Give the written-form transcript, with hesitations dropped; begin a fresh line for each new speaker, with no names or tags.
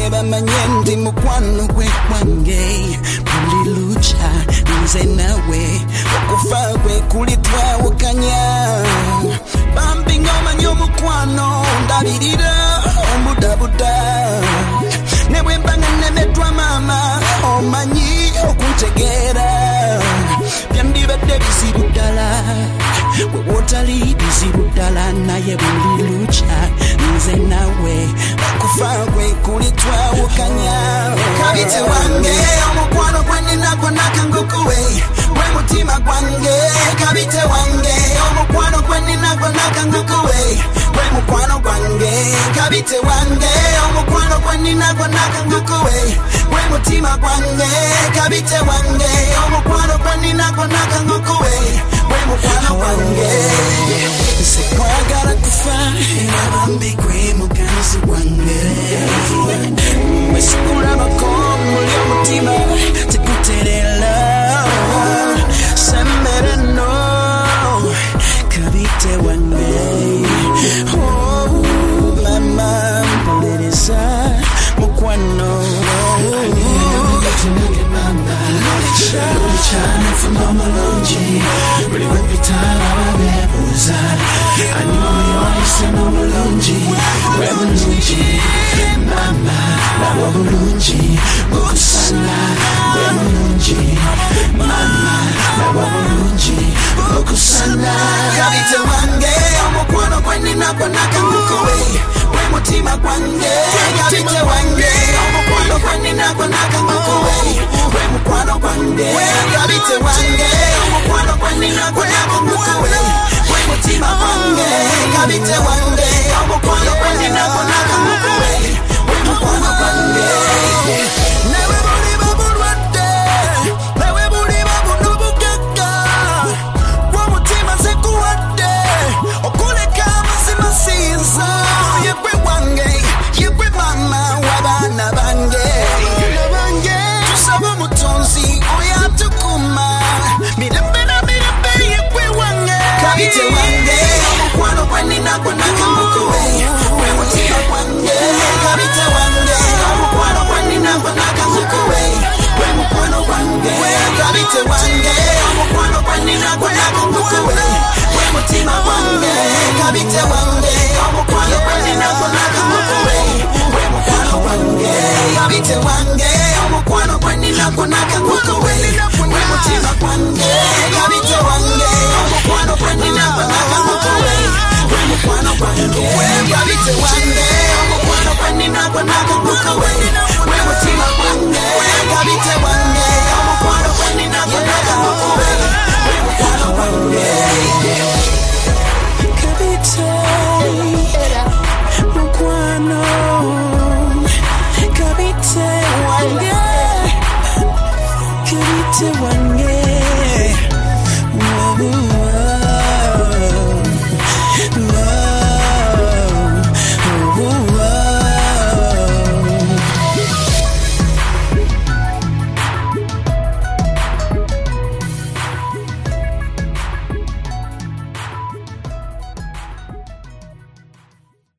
babadde bamanye ndi mukwano gwe gwange buli lucha nze nawe okufa gwe kuli twawukanya bambi ng'omanyi omukwano ndabirira omudabuda ne bwe mba nga nemeddwa maama omanyi okuntegeera byandibadde bizibu ddala gwe wotali bizibu ddala naye buli lucha nze nawe okufa gwe kuli twawukanya kabite wange omukwano gwe ninagwo nakangukuwe gwe mutima gwange kabite wange omukwano gwe ninagwo nakangukuwe gwe mukwano gwange kabite wange omukwano gwe ninagwo nakangukuwe gwe mutima gwange kabite wange omukwano gwe ninagwo nakangukuwe gwe mukwano gwange sikwagala kufa bambi gwe muganzi gwange mwesigulabako muli omutima tekuterera sembere no kabite wange mama mpolereza mukwano Luciana from Malonji, really went me time I never I know you're saying Malonji, Malonji, Mama, Malonji, Bokusana, Malonji, Mama, Malonji, Bokusana. Kabite wange, omukwano gwe ninagwo nakangukuwe, gwe mutima gwange. Kabite wange, omukwano gwe ninagwo nakangukuwe, gwe mukwano gwange. Kabite wange, omukwano gwe ninagwo nakangukuwe, gwe mutima gwange. Kabite wange, omukwano gwe ninagwo nakangukuwe, gwe mukwano gwange. Newe buli babulwadde, newe buli babunubugagga, gwe mutima zekuwadde, okuleka amazima sinza. Yegwe wange, yegwe mama w'abaana bange. Tusaba omutonzi oyo atukuma, mirembe na mirembe yegwe wange. Kabite wange, omukwano gwe ninagwo nakangukuwe, gwe mutima gwange. Kabite wange, omukwano gwe ninagwo nakangukuwe, gwe mukwano gwange. Kabite wange, omukwano gwe ninagwo nakangukuwe, gwe mutima gwange. Kabite wange, omukwano gwe ninagwo nakangukuwe, gwe mukwano gwange. Kabite wange, omukwano gwe ninagwo nakangukuwe, gwe mutima gwange. Kabite wange, omukwano gwe ninagwo nakangukuwe, gwe mukwano gwange. Kabite wange, omukwano gwe ninagwo nakangukuwe, gwe mutima gwange. Kabite wange, omukwano gwe ninagwo nakangukuwe, gwe mukwano gwange. Kabite mukwano, kabite wange, kabite wange.